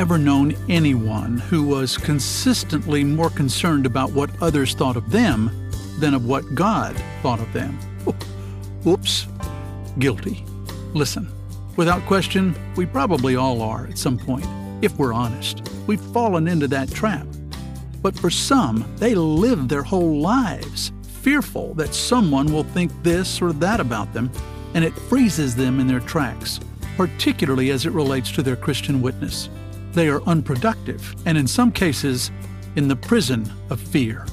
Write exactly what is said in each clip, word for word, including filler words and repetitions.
ever known anyone who was consistently more concerned about what others thought of them than of what God thought of them? Whoops. Guilty. Listen, without question, we probably all are at some point, if we're honest. We've fallen into that trap. But for some, they live their whole lives fearful that someone will think this or that about them, and it freezes them in their tracks, particularly as it relates to their Christian witness. They are unproductive, and in some cases, in the prison of fear.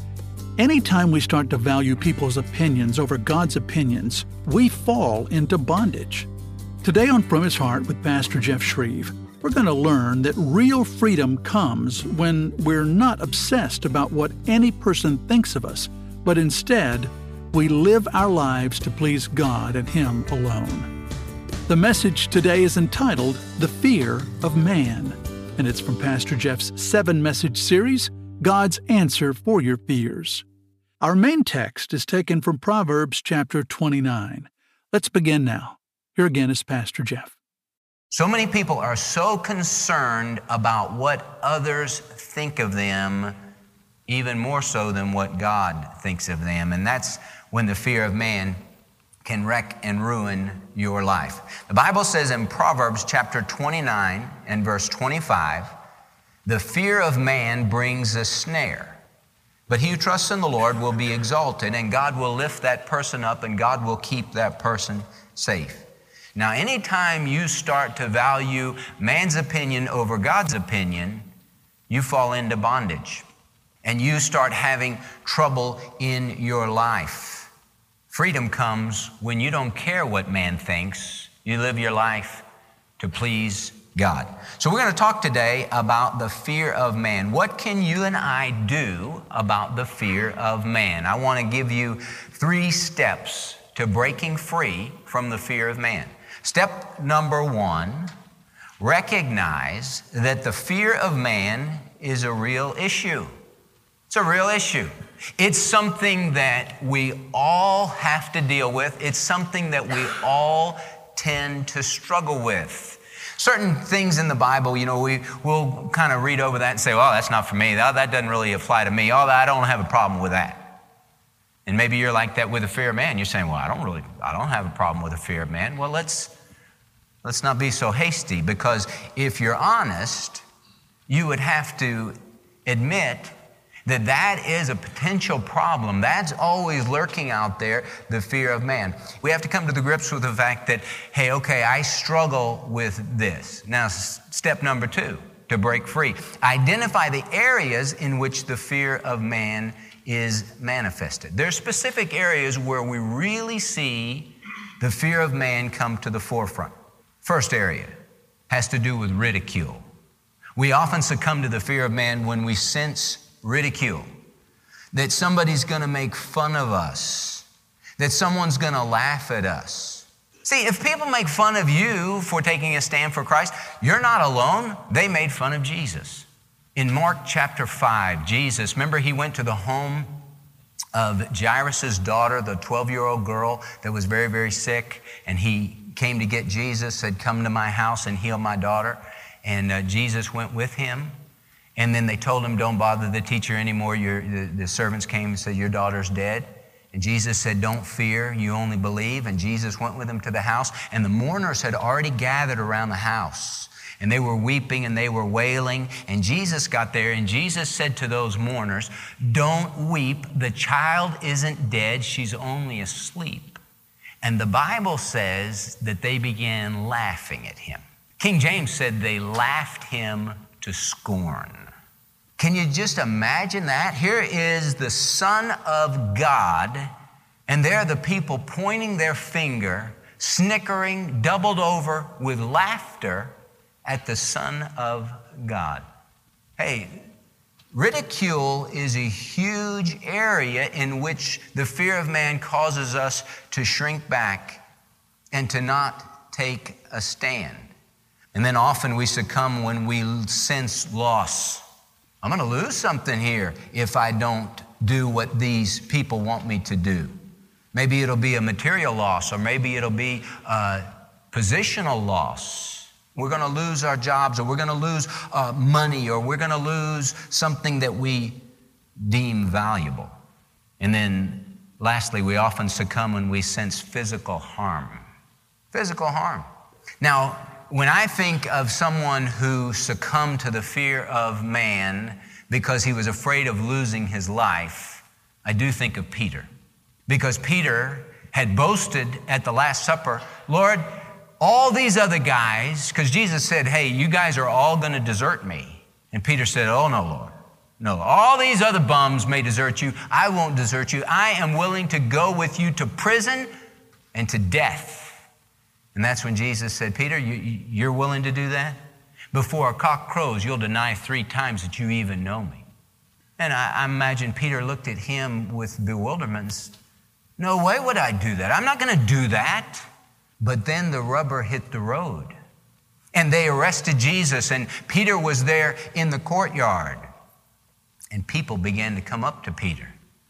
Anytime we start to value people's opinions over God's opinions, we fall into bondage. Today on From His Heart with Pastor Jeff Shreve, we're going to learn that real freedom comes when we're not obsessed about what any person thinks of us, but instead, we live our lives to please God and Him alone. The message today is entitled, The Fear of Man, and it's from Pastor Jeff's seven-message series, God's Answer for Your Fears. Our main text is taken from Proverbs chapter twenty-nine. Let's begin now. Here again is Pastor Jeff. So many people are so concerned about what others think of them, even more so than what God thinks of them. And that's when the fear of man can wreck and ruin your life. The Bible says in Proverbs chapter twenty-nine and verse twenty-five, the fear of man brings a snare, but he who trusts in the Lord will be exalted, and God will lift that person up, and God will keep that person safe. Now, anytime you start to value man's opinion over God's opinion, you fall into bondage, and you start having trouble in your life. Freedom comes when you don't care what man thinks. You live your life to please God. So we're going to talk today about the fear of man. What can you and I do about the fear of man? I want to give you three steps to breaking free from the fear of man. Step number one, recognize that the fear of man is a real issue. It's a real issue. It's something that we all have to deal with. It's something that we all tend to struggle with. Certain things in the Bible, you know, we will kind of read over that and say, well, that's not for me. That, that doesn't really apply to me. Oh, I don't have a problem with that. And maybe you're like that with the fear of man. You're saying, well, I don't really, I don't have a problem with the fear of man. Well, let's, let's not be so hasty, because if you're honest, you would have to admit that that is a potential problem. That's always lurking out there, the fear of man. We have to come to the grips with the fact that, hey, okay, I struggle with this. Now, step number two, to break free. Identify the areas in which the fear of man is manifested. There are specific areas where we really see the fear of man come to the forefront. First area has to do with ridicule. We often succumb to the fear of man when we sense ridicule, that somebody's going to make fun of us, that someone's going to laugh at us. See, if people make fun of you for taking a stand for Christ, you're not alone. They made fun of Jesus. In Mark chapter five, Jesus, remember he went to the home of Jairus' daughter, the twelve-year-old girl that was very, very sick, and he came to get Jesus, said, come to my house and heal my daughter. And uh, Jesus went with him. And then they told him, don't bother the teacher anymore. Your, the, the servants came and said, your daughter's dead. And Jesus said, don't fear, you only believe. And Jesus went with them to the house. And the mourners had already gathered around the house. And they were weeping and they were wailing. And Jesus got there and Jesus said to those mourners, don't weep. The child isn't dead. She's only asleep. And the Bible says that they began laughing at him. King James said they laughed him to scorn. Can you just imagine that? Here is the Son of God, and there are the people pointing their finger, snickering, doubled over with laughter at the Son of God. Hey, ridicule is a huge area in which the fear of man causes us to shrink back and to not take a stand. And then often we succumb when we sense loss. I'm going to lose something here if I don't do what these people want me to do. Maybe it'll be a material loss, or maybe it'll be a positional loss. We're going to lose our jobs, or we're going to lose uh, money, or we're going to lose something that we deem valuable. And then lastly, we often succumb when we sense physical harm. Physical harm. Now, when I think of someone who succumbed to the fear of man because he was afraid of losing his life, I do think of Peter. Because Peter had boasted at the Last Supper, Lord, all these other guys, because Jesus said, hey, you guys are all going to desert me. And Peter said, oh, no, Lord. No, all these other bums may desert you. I won't desert you. I am willing to go with you to prison and to death. And that's when Jesus said, Peter, you, you're willing to do that? Before a cock crows, you'll deny three times that you even know me. And I, I imagine Peter looked at him with bewilderment. No way would I do that. I'm not going to do that. But then the rubber hit the road. And they arrested Jesus, and Peter was there in the courtyard. And people began to come up to Peter.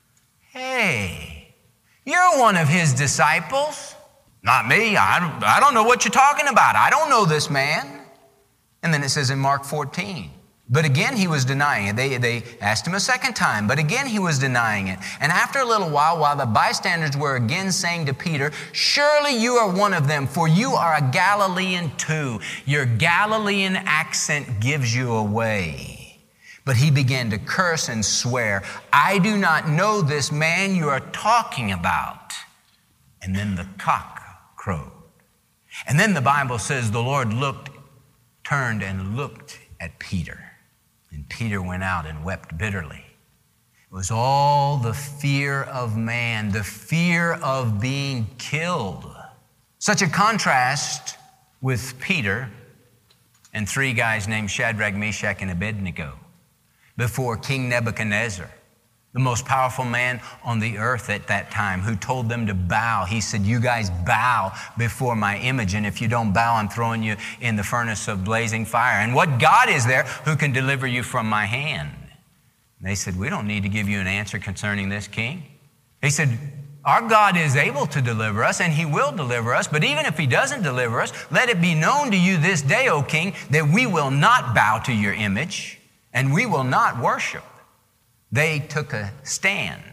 Hey, you're one of his disciples. Not me. I don't, I don't know what you're talking about. I don't know this man. And then it says in Mark fourteen, but again he was denying it. They, they asked him a second time, but again he was denying it. And after a little while, while the bystanders were again saying to Peter, surely you are one of them, for you are a Galilean too. Your Galilean accent gives you away. But he began to curse and swear, I do not know this man you are talking about. And then the cock crowed. And then the Bible says the Lord looked, turned and looked at Peter. And Peter went out and wept bitterly. It was all the fear of man, the fear of being killed. Such a contrast with Peter and three guys named Shadrach, Meshach, and Abednego before King Nebuchadnezzar, the most powerful man on the earth at that time, who told them to bow. He said, you guys bow before my image, and if you don't bow, I'm throwing you in the furnace of blazing fire. And what God is there who can deliver you from my hand? And they said, we don't need to give you an answer concerning this, king. He said, our God is able to deliver us, and he will deliver us. But even if he doesn't deliver us, let it be known to you this day, O king, that we will not bow to your image, and we will not worship. They took a stand,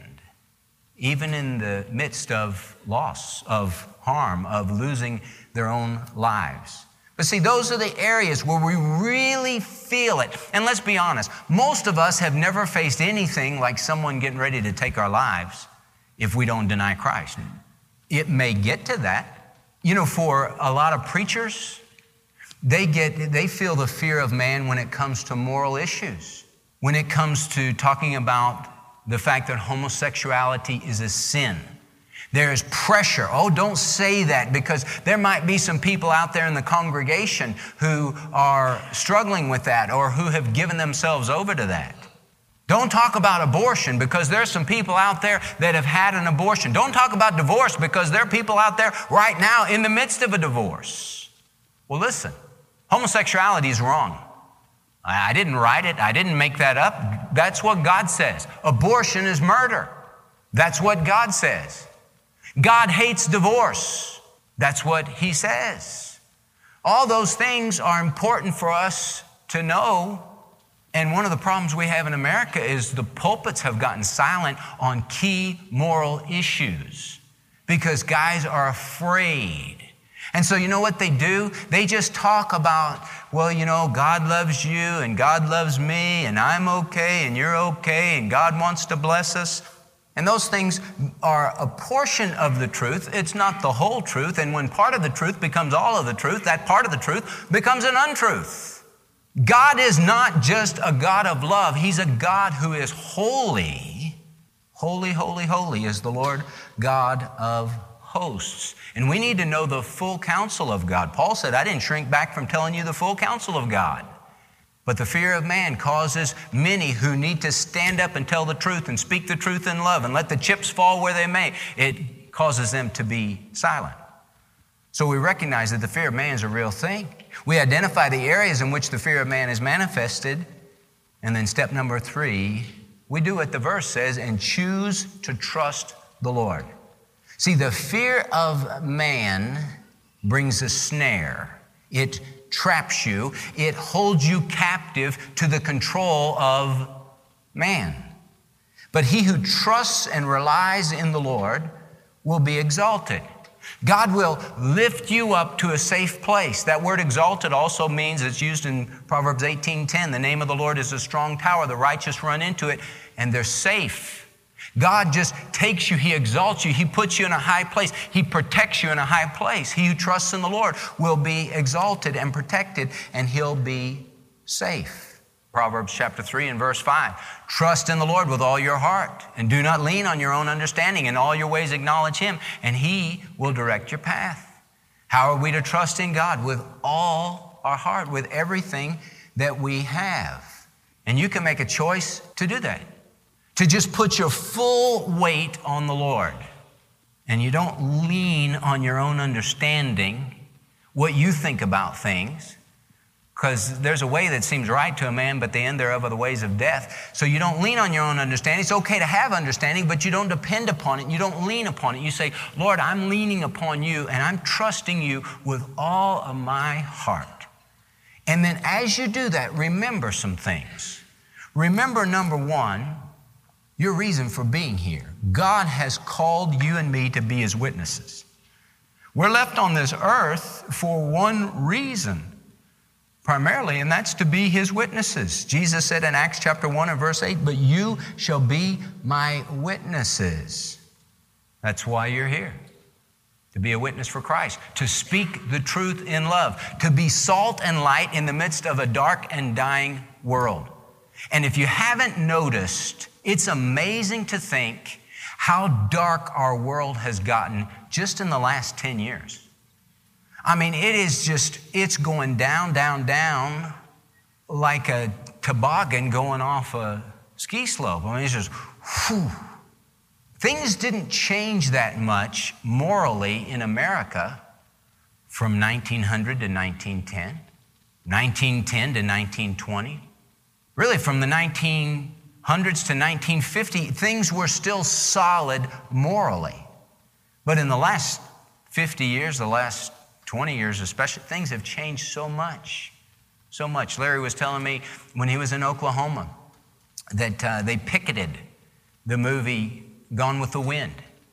even in the midst of loss, of harm, of losing their own lives. But see, those are the areas where we really feel it. And let's be honest, most of us have never faced anything like someone getting ready to take our lives if we don't deny Christ. It may get to that. You know, for a lot of preachers, they get they feel the fear of man when it comes to moral issues. When it comes to talking about the fact that homosexuality is a sin. There is pressure. Oh, don't say that, because there might be some people out there in the congregation who are struggling with that or who have given themselves over to that. Don't talk about abortion, because there's some people out there that have had an abortion. Don't talk about divorce, because there are people out there right now in the midst of a divorce. Well, listen, homosexuality is wrong. I didn't write it. I didn't make that up. That's what God says. Abortion is murder. That's what God says. God hates divorce. That's what he says. All those things are important for us to know. And one of the problems we have in America is the pulpits have gotten silent on key moral issues because guys are afraid. And so you know what they do? They just talk about, well, you know, God loves you and God loves me and I'm okay and you're okay and God wants to bless us. And those things are a portion of the truth. It's not the whole truth. And when part of the truth becomes all of the truth, that part of the truth becomes an untruth. God is not just a God of love. He's a God who is holy. Holy, holy, holy is the Lord God of hosts. And we need to know the full counsel of God. Paul said, I didn't shrink back from telling you the full counsel of God. But the fear of man causes many who need to stand up and tell the truth and speak the truth in love and let the chips fall where they may. It causes them to be silent. So we recognize that the fear of man is a real thing. We identify the areas in which the fear of man is manifested. And then step number three, we do what the verse says and choose to trust the Lord. See, the fear of man brings a snare. It traps you. It holds you captive to the control of man. But he who trusts and relies in the Lord will be exalted. God will lift you up to a safe place. That word exalted also means, it's used in Proverbs eighteen ten, the name of the Lord is a strong tower. The righteous run into it and they're safe. God just takes you, He exalts you, He puts you in a high place, He protects you in a high place. He who trusts in the Lord will be exalted and protected, and he'll be safe. Proverbs chapter three and verse five, trust in the Lord with all your heart, and do not lean on your own understanding. In all your ways acknowledge Him, and He will direct your path. How are we to trust in God? With all our heart, with everything that we have. And you can make a choice to do that, to just put your full weight on the Lord. And you don't lean on your own understanding, what you think about things, because there's a way that seems right to a man, but the end thereof are the ways of death. So you don't lean on your own understanding. It's okay to have understanding, but you don't depend upon it. You don't lean upon it. You say, Lord, I'm leaning upon you, and I'm trusting you with all of my heart. And then as you do that, remember some things. Remember, number one, your reason for being here. God has called you and me to be His witnesses. We're left on this earth for one reason, primarily, and that's to be His witnesses. Jesus said in Acts chapter one and verse eight, but you shall be my witnesses. That's why you're here, to be a witness for Christ, to speak the truth in love, to be salt and light in the midst of a dark and dying world. And if you haven't noticed, it's amazing to think how dark our world has gotten just in the last ten years. I mean, it is just, it's going down, down, down like a toboggan going off a ski slope. I mean, it's just, whew. Things didn't change that much morally in America from nineteen hundred to nineteen ten, nineteen ten to nineteen twenty. Really, from the nineteen hundreds to nineteen fifty, things were still solid morally. But in the last fifty years, the last twenty years especially, things have changed so much, so much. Larry was telling me when he was in Oklahoma that uh, they picketed the movie Gone with the Wind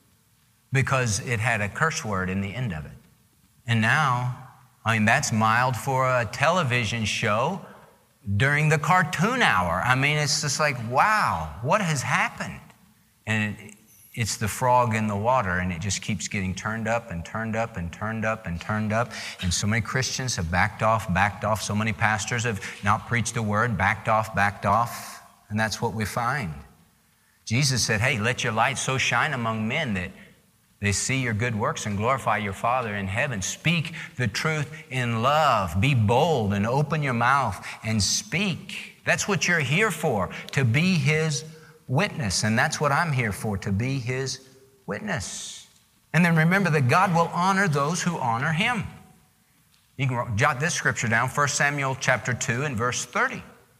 because it had a curse word in the end of it. And now, I mean, that's mild for a television show during the cartoon hour. I mean, it's just like, wow, what has happened? And it, it's the frog in the water, and it just keeps getting turned up and turned up and turned up and turned up. And so many Christians have backed off, backed off. So many pastors have not preached a word, backed off, backed off. And that's what we find. Jesus said, hey, let your light so shine among men that they see your good works and glorify your Father in heaven. Speak the truth in love. Be bold and open your mouth and speak. That's what you're here for, to be His witness. And that's what I'm here for, to be His witness. And then remember that God will honor those who honor Him. You can jot this scripture down, First Samuel chapter two and verse thirty.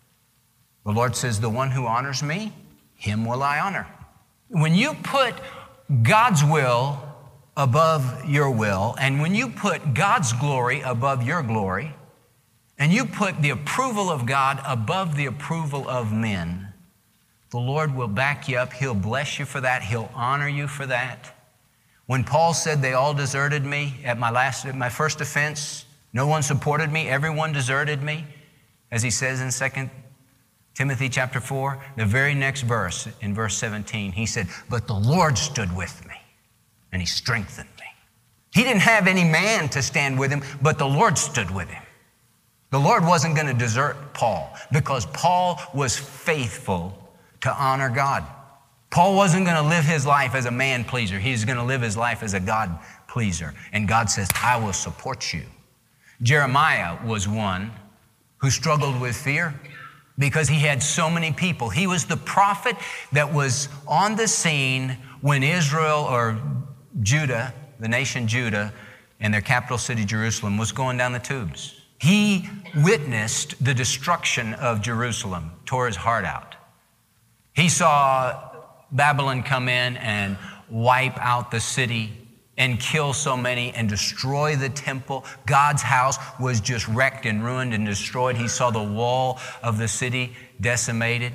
The Lord says, the one who honors me, him will I honor. When you put God's will above your will, and when you put God's glory above your glory, and you put the approval of God above the approval of men, the Lord will back you up. He'll bless you for that. He'll honor you for that. When Paul said they all deserted me at my last, at my first offense, no one supported me, everyone deserted me, as he says in Second Timothy chapter four, the very next verse, in verse seventeen, he said, but the Lord stood with me and He strengthened me. He didn't have any man to stand with him, but the Lord stood with him. The Lord wasn't going to desert Paul because Paul was faithful to honor God. Paul wasn't going to live his life as a man pleaser. He's going to live his life as a God pleaser. And God says, I will support you. Jeremiah was one who struggled with fear, because he had so many people. He was the prophet that was on the scene when Israel or Judah, the nation Judah, and their capital city Jerusalem was going down the tubes. He witnessed the destruction of Jerusalem, tore his heart out. He saw Babylon come in and wipe out the city and kill so many and destroy the temple. God's house was just wrecked and ruined and destroyed. He saw the wall of the city decimated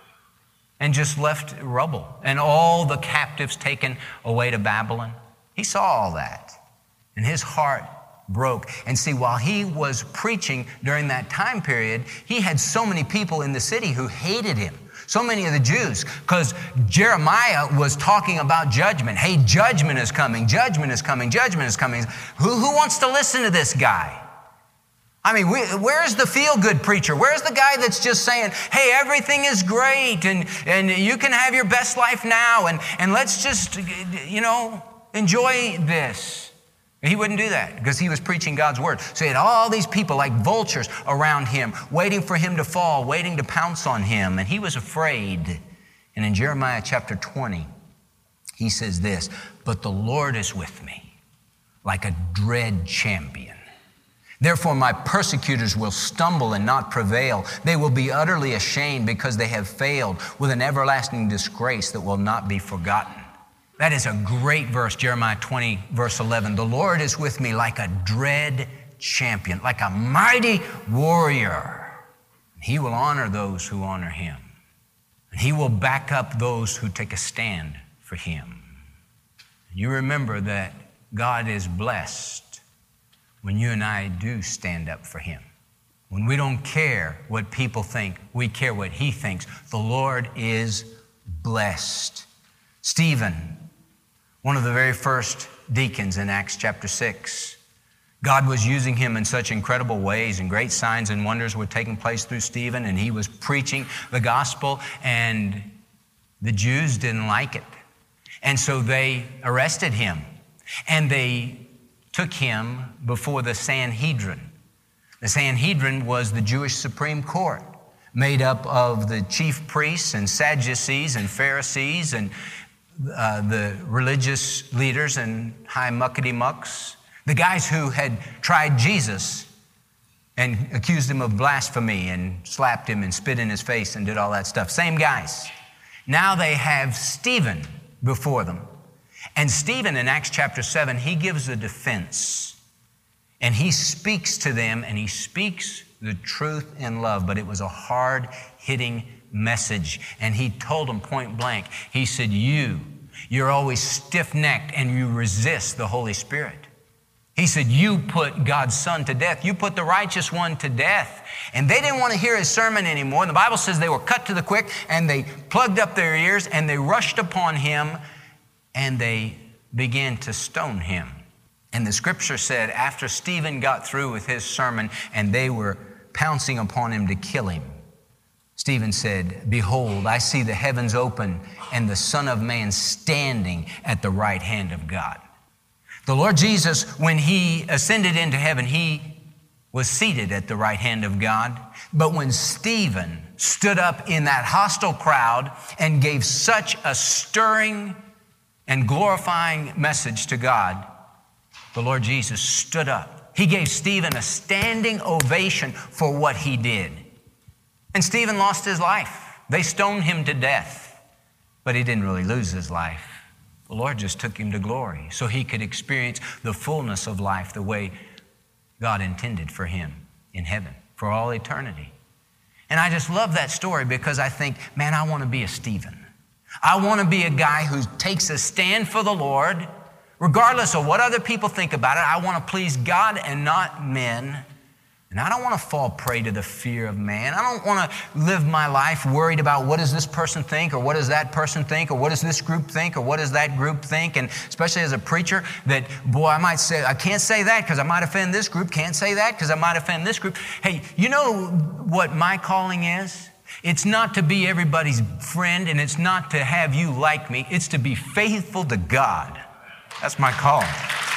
and just left rubble, and all the captives taken away to Babylon. He saw all that, and his heart broke. And see, while he was preaching during that time period, he had so many people in the city who hated him. So many of the Jews, because Jeremiah was talking about judgment. Hey, judgment is coming, judgment is coming, judgment is coming. Who, who wants to listen to this guy? I mean, we, where's the feel-good preacher? Where's the guy that's just saying, hey, everything is great, and, and you can have your best life now, and, and let's just, you know, enjoy this. He wouldn't do that because he was preaching God's word. So he had all these people like vultures around him, waiting for him to fall, waiting to pounce on him, and he was afraid. And in Jeremiah chapter twenty, he says this, but the Lord is with me like a dread champion. Therefore, my persecutors will stumble and not prevail. They will be utterly ashamed because they have failed with an everlasting disgrace that will not be forgotten. That is a great verse, Jeremiah twenty, verse eleven. The Lord is with me like a dread champion, like a mighty warrior. He will honor those who honor him. And he will back up those who take a stand for him. You remember that God is blessed when you and I do stand up for him. When we don't care what people think, we care what he thinks. The Lord is blessed. Stephen, one of the very first deacons in Acts chapter six, God was using him in such incredible ways, and great signs and wonders were taking place through Stephen, and he was preaching the gospel, and the Jews didn't like it. And so they arrested him, and they took him before the Sanhedrin. The Sanhedrin was the Jewish Supreme Court, made up of the chief priests and Sadducees and Pharisees and uh, the religious leaders and high muckety-mucks, the guys who had tried Jesus and accused him of blasphemy and slapped him and spit in his face and did all that stuff. Same guys. Now they have Stephen before them. And Stephen in Acts chapter seven, he gives a defense. And he speaks to them, and he speaks the truth in love. But it was a hard-hitting message. And he told them point blank, he said, you, you're always stiff-necked and you resist the Holy Spirit. He said, you put God's Son to death. You put the righteous one to death. And they didn't want to hear his sermon anymore. And the Bible says they were cut to the quick, and they plugged up their ears, and they rushed upon him, and they began to stone him. And the scripture said after Stephen got through with his sermon and they were pouncing upon him to kill him, Stephen said, behold, I see the heavens open and the Son of Man standing at the right hand of God. The Lord Jesus, when he ascended into heaven, he was seated at the right hand of God. But when Stephen stood up in that hostile crowd and gave such a stirring and glorifying message to God, the Lord Jesus stood up. He gave Stephen a standing ovation for what he did. And Stephen lost his life. They stoned him to death, but he didn't really lose his life. The Lord just took him to glory so he could experience the fullness of life the way God intended for him in heaven for all eternity. And I just love that story because I think, man, I want to be a Stephen. I want to be a guy who takes a stand for the Lord, regardless of what other people think about it. I want to please God and not men. And I don't want to fall prey to the fear of man. I don't want to live my life worried about what does this person think, or what does that person think, or what does this group think, or what does that group think. And especially as a preacher, that, boy, I might say, I can't say that because I might offend this group. Can't say that because I might offend this group. Hey, you know what my calling is? It's not to be everybody's friend, and it's not to have you like me. It's to be faithful to God. That's my calling.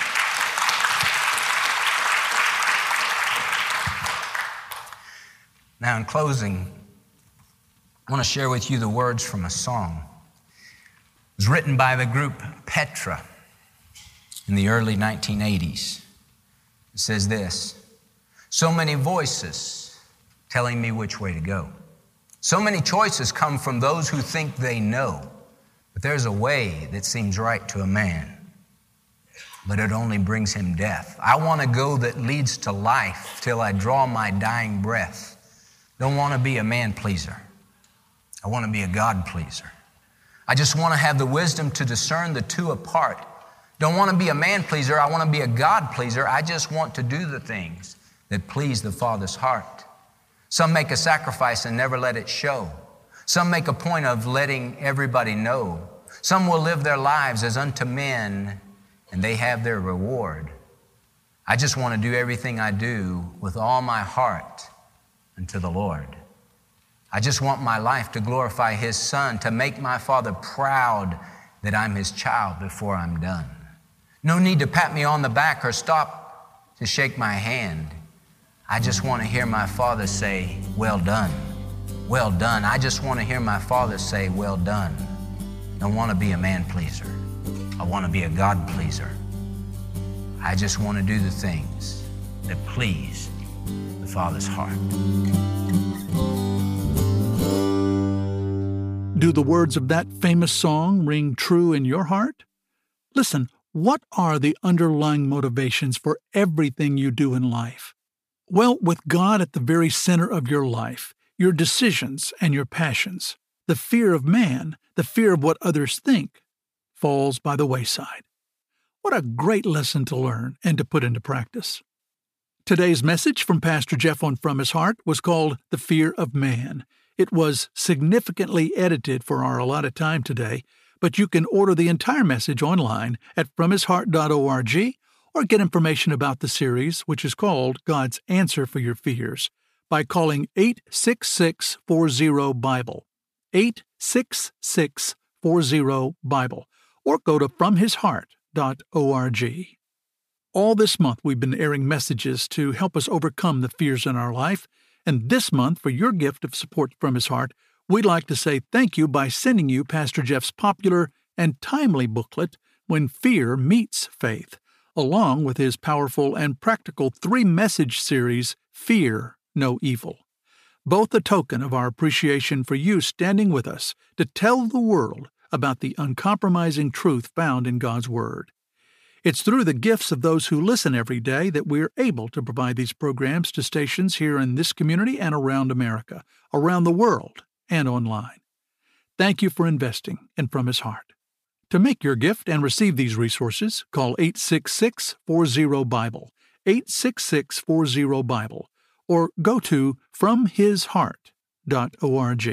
Now, in closing, I want to share with you the words from a song. It was written by the group Petra in the early nineteen eighties. It says this: so many voices telling me which way to go. So many choices come from those who think they know, but there's a way that seems right to a man. but it only brings him death. I want to go that leads to life till I draw my dying breath. Don't want to be a man pleaser. I want to be a God pleaser. I just want to have the wisdom to discern the two apart. Don't want to be a man pleaser. I want to be a God pleaser. I just want to do the things that please the Father's heart. Some make a sacrifice and never let it show. Some make a point of letting everybody know. Some will live their lives as unto men, and they have their reward. I just want to do everything I do with all my heart unto the Lord. I just want my life to glorify His Son, to make my Father proud that I'm His child before I'm done. No need to pat me on the back or stop to shake my hand. I just want to hear my Father say, well done, well done. I just want to hear my Father say, well done. I don't want to be a man pleaser. I want to be a God pleaser. I just want to do the things that please the Father's heart. Do the words of that famous song ring true in your heart? Listen, what are the underlying motivations for everything you do in life? Well, with God at the very center of your life, your decisions and your passions, the fear of man, the fear of what others think, falls by the wayside. What a great lesson to learn and to put into practice. Today's message from Pastor Jeff on From His Heart was called The Fear of Man. It was significantly edited for our allotted time today, but you can order the entire message online at from his heart dot org or get information about the series, which is called God's Answer for Your Fears, by calling eight six six, four zero, Bible, eight six six, four zero, Bible, or go to from his heart dot org. All this month we've been airing messages to help us overcome the fears in our life, and this month, for your gift of support from His Heart, we'd like to say thank you by sending you Pastor Jeff's popular and timely booklet, When Fear Meets Faith, along with his powerful and practical three-message series, Fear No Evil. Both a token of our appreciation for you standing with us to tell the world about the uncompromising truth found in God's Word. It's through the gifts of those who listen every day that we're able to provide these programs to stations here in this community and around America, around the world, and online. Thank you for investing in From His Heart. To make your gift and receive these resources, call eight six six, four zero, Bible, eight six six, four zero, Bible, or go to from his heart dot org.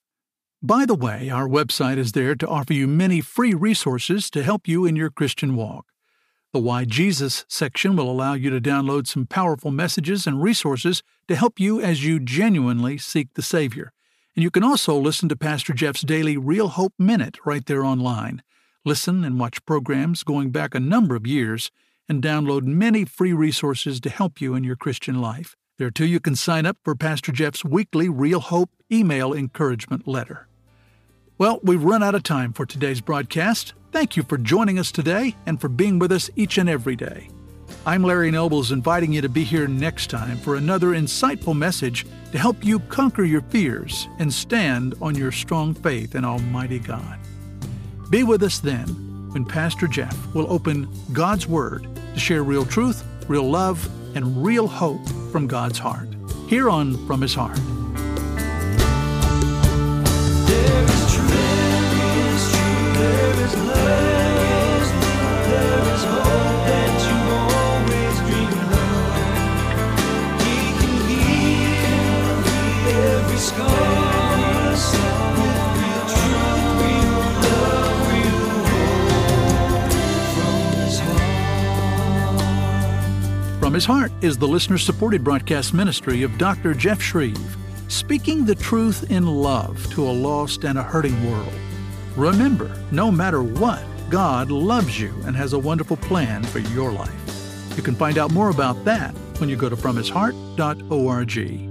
By the way, our website is there to offer you many free resources to help you in your Christian walk. The Why Jesus section will allow you to download some powerful messages and resources to help you as you genuinely seek the Savior. And you can also listen to Pastor Jeff's daily Real Hope Minute right there online. Listen and watch programs going back a number of years and download many free resources to help you in your Christian life. There, too, you can sign up for Pastor Jeff's weekly Real Hope email encouragement letter. Well, we've run out of time for today's broadcast. Thank you for joining us today and for being with us each and every day. I'm Larry Nobles, inviting you to be here next time for another insightful message to help you conquer your fears and stand on your strong faith in Almighty God. Be with us then when Pastor Jeff will open God's Word to share real truth, real love, and real hope from God's heart, here on From His Heart. There is truth, there is truth, there is love, there is hope that you always dreamed of. He can heal every scar, with real truth, real love, real hope from His heart. From His Heart is the listener-supported broadcast ministry of Doctor Jeff Shreve, speaking the truth in love to a lost and a hurting world. Remember, no matter what, God loves you and has a wonderful plan for your life. You can find out more about that when you go to from his heart dot org.